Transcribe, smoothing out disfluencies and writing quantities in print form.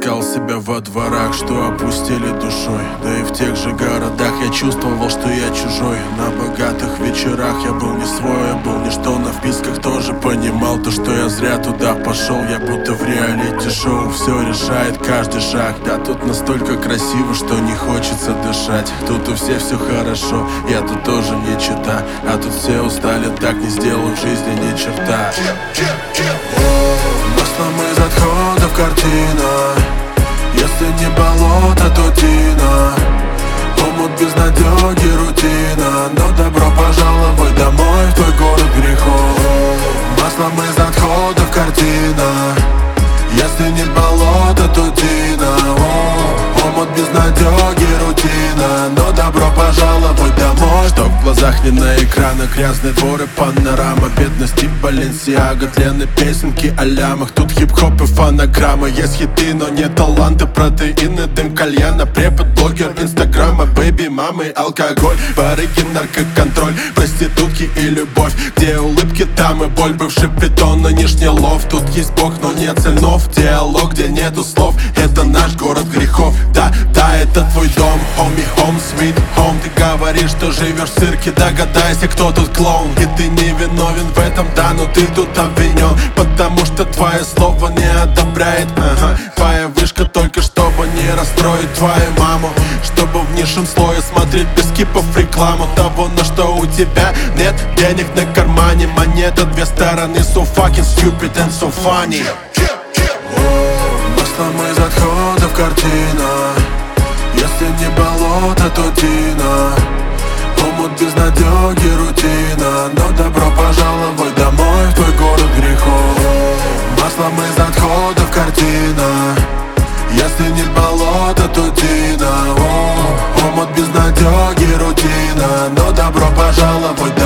искал себя во дворах, что опустили душой. Да и в тех же городах я чувствовал, что я чужой. На богатых вечерах я был не свой, я был ничто. На вписках тоже понимал то, что я зря туда пошел. Я будто в реалити-шоу, все решает каждый шаг. Да тут настолько красиво, что не хочется дышать. Тут у всех все хорошо, я тут тоже не чита. А тут все устали, так не сделав в жизни ни черта. Маслом из отходов картина. Если не болото, то тина. Омут безнадёги, рутина. Но добро пожаловать домой, в твой город грехов. Маслом из отходов картина. Если не болото, то тина. Омут безнадёги, рутина. Но добро пожаловать домой. Что в глазах не на экранах, грязные дворы, панорама. Бедность и Баленсиага, тлены песенки о лямах. Тут хип-хоп и фонограмма. Есть хиты, но нет таланта. Протеины, дым, кальяна. Препод, блогер, инстаграма. Бэйби, мамы, алкоголь. Барыги, наркоконтроль. Проститутки и любовь. Где улыбки, там и боль. Бывший притон, нынешний лов. Тут есть бог, но нет цельнов. Диалог, где нету слов. Это наш город грехов. Да, да, это твой дом. Homie, home, sweet home. Ты говоришь, что живешь в цирке. Догадайся, кто тут клоун. И ты не виновен в этом, да, но ты тут обвинен. Потому что твое слово не одобряет. Твоя вышка только чтобы не расстроить твою маму. Чтобы в низшем слое смотреть без скипов рекламу того, на что у тебя нет денег на кармане. Монета две стороны, so fucking stupid and so funny. Маслом из отходов картина. Если не болото, то тина. Омут безнадёги, рутина. Но добро пожаловать домой, в твой город грехов. Маслом из отходов картина. Если не болото, то тина. Омут безнадёги, рутина. Но добро пожаловать